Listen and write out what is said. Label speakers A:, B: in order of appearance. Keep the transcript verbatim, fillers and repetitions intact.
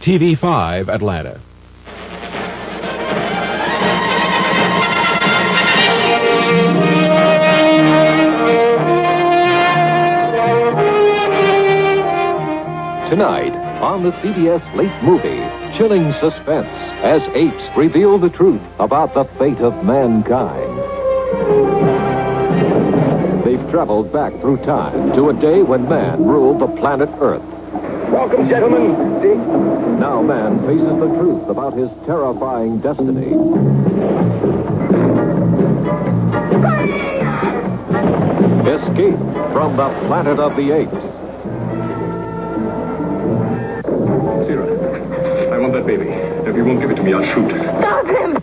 A: T V five, Atlanta.
B: Tonight, on the C B S Late Movie, chilling suspense as apes reveal the truth about the fate of mankind. They've traveled back through time to a day when man ruled the planet Earth.
C: Welcome, gentlemen.
B: Now man faces the truth about his terrifying destiny. Escape from the planet of the apes.
C: Sierra, I want that baby. If you won't give it to me, I'll shoot.
D: Stop him!